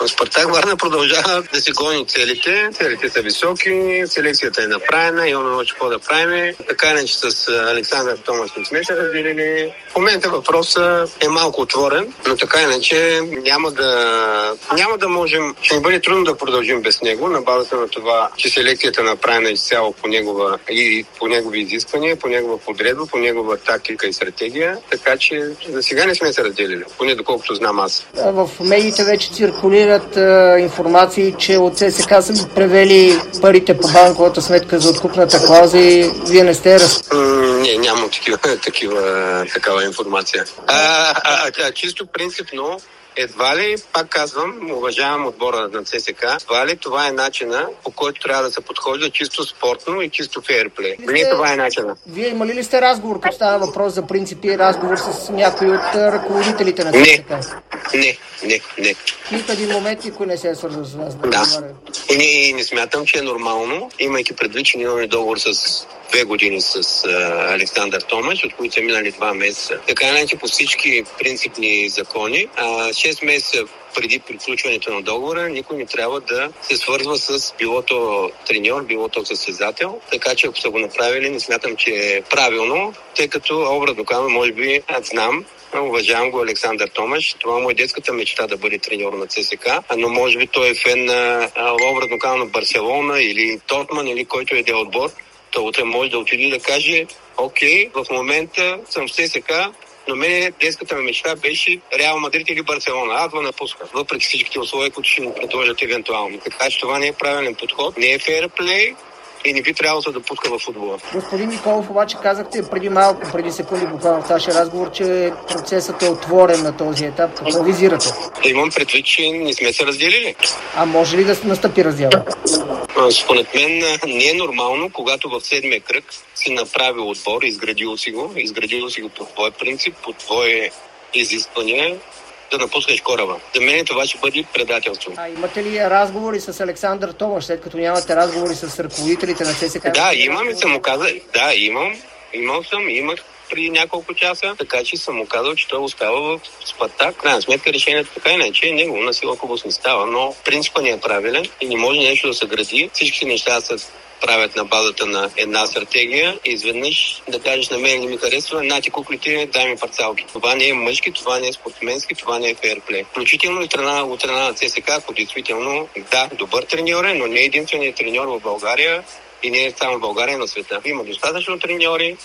Спартак Варна продължава да си гони целите. Целите са високи, селекцията е направена, имаме още какво да правим. Така иначе с Александър Томаш не сме се разделили. В момента въпросът е малко отворен, но така иначе няма да можем, ще ни бъде трудно да продължим без него, на базата на това, че селекцията е направена изцяло по негови изисквания, по негова подредба, по негова тактика и стратегия, така че за сега не сме се разделили, поне доколкото знам аз. В медиите вече циркулират информации, че от ССК са превели парите по банковата сметка за откупната клауза и вие не сте Не, нямам такава информация. Чисто принципно, едва ли, пак казвам, уважавам отбора на ЦСК, едва ли това е начина, по който трябва да се подхожда чисто спортно и чисто фейрплей. Не това е начина. Вие имали ли сте разговор, като става въпрос за принципи и разговор с някои от ръководителите на ЦСК? Не. Нито един момент никой не се е свързал с вас. Да. И не смятам, че е нормално, имайки предвид, че имаме договор с 2 години с Александър Томаш, от които са минали 2 месеца. Така иначе по всички принципни закони, 6 месеца преди приключването на договора, никой не трябва да се свързва с билото треньор, билото състезател. Така че ако са го направили, не смятам, че е правилно, тъй като образно казвам, може би, аз знам, уважавам го Александър Томаш. Това му е детската мечта да бъде треньор на ЦСК, но може би той е фен на образно казвам на Барселона или Тотман или който е де отбор. Той утре може да отиде да каже, окей, в момента съм в ЦСК, но мене детската мечта беше Реал Мадрид или Барселона. Аз го напускам, въпреки всичките условия, които ще ни предложат евентуално. Така че това не е правилен подход, не е фейрплей и не би трябвало да пуска в футбола. Господин Николов, обаче казахте преди секунди буквално в нашия разговор, че процесът е отворен на този етап. Какво визирате? Имам предвид, че не сме се разделили. А може ли да настъпи раздел? Според мен не е нормално, когато в 7-я кръг си направил отбор, изградил си го по твой принцип, по твое изискване, да напускаш кораба. За мен това ще бъде предателство. А имате ли разговори с Александър Томаш, след като нямате разговори с ръководителите на ЦСКА? Да, имам и съм му казал. Да, имах преди няколко часа, така че съм му казал, че той остава в Спартак. Крайна сметка решението така иначе е негово, на сила хубаво не става, но принципът не е правилен и не може нещо да се гради. Всички неща са правят на базата на една стратегия и изведнъж да кажеш на мен не ми харесва, нати куклите, дай ми парцалки. Това не е мъжки, това не е спортсменски, това не е фейрплей. Включително и от страна на ЦСКА, ако действително да, добър треньор е, но не е единственият треньор в България и не е само в България, на света. Има достатъчно треньори,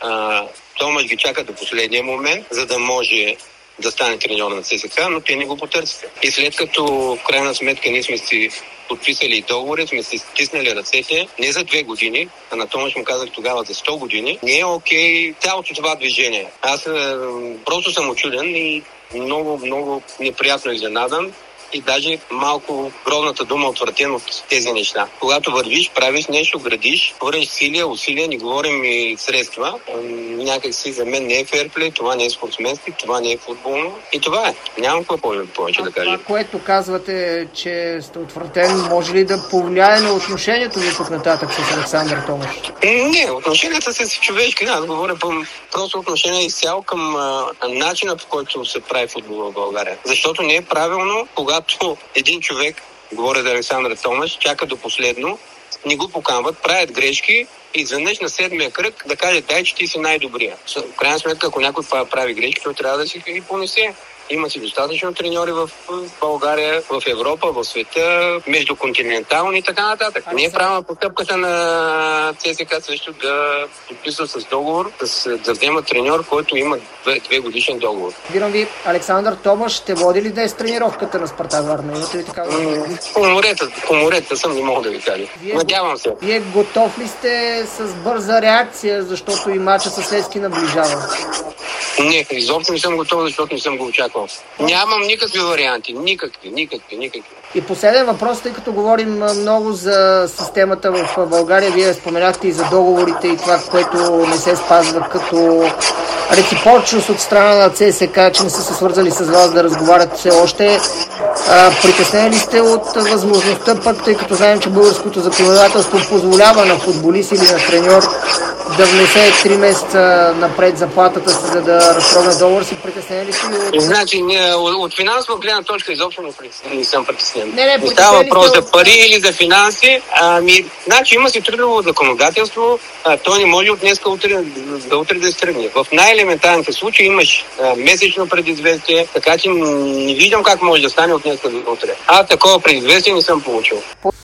Томаш ги чака до последния момент, за да може да стане треньор на ЦСКА, но те не го потърсиха. И след като в крайна сметка ние сме си подписали договори, сме си стиснали ръцете не за 2 години, а на Томаш му казах тогава за 100 години, не е окей цялото това движение. Аз просто съм учуден и много неприятно изненадан и даже малко грозната дума отвратен от тези неща. Когато вървиш, правиш нещо, градиш, вървиш усилия, не говорим и средства. Някак си за мен не е фейрплей, това не е спортсменски, това не е футболно и това е. Нямам какво повече да кажа. Това, което казвате, че сте отвратен, може ли да повлияе на отношението ви тук нататък с Александър Томаш? Не, отношенията са си човешки. Аз говоря просто отношение изцяло към начина, по който се прави футбол в България. Защото не е правилно, когато един човек, говоря за Александър Томаш, чака до последно, не го поканват, правят грешки и изведнъж на 7-я кръг да каже, дай, че ти си най-добрия. В крайна сметка, ако някой прави грешки, той трябва да си ги понесе. Има си достатъчно треньори в България, в Европа, в света, междуконтинентални и така нататък. Не е правилна постъпката на ЦСКА също да подписва с договор, да взема треньор, който има 2 годишен договор. Вирам ви, Александър Томаш ще води ли днес тренировката на Спартак Варна? Имате ли така? По морета съм, не мога да ви кажа. Надявам се. Вие готов ли сте с бърза реакция, защото и мача със Левски наближава? Не, изобщо не съм готов, защото не съм го очаквал. Нямам никакви варианти. Никакви. И последен въпрос, тъй като говорим много за системата в България, вие споменахте и за договорите и това, което не се спазва като реципрочност от страна на ЦСКА, че не са се свързали с вас да разговарят все още. Притеснени ли сте от възможността пък, тъй като знаем, че българското законодателство позволява на футболист или на треньор да внесе 3 месеца напред заплатата си, за да разтрогне договор си, притеснен ли си? Значи, от финансова гледна точка изобщо не съм притеснен. Не става въпрос за пари или за финанси. Значи има си трудово законодателство, той не може от днеска утре да изтръгне. В най-елементарните случаи имаш месечно предизвестие, така че не виждам как може да стане от днеска до утре. Такова предизвестие не съм получил.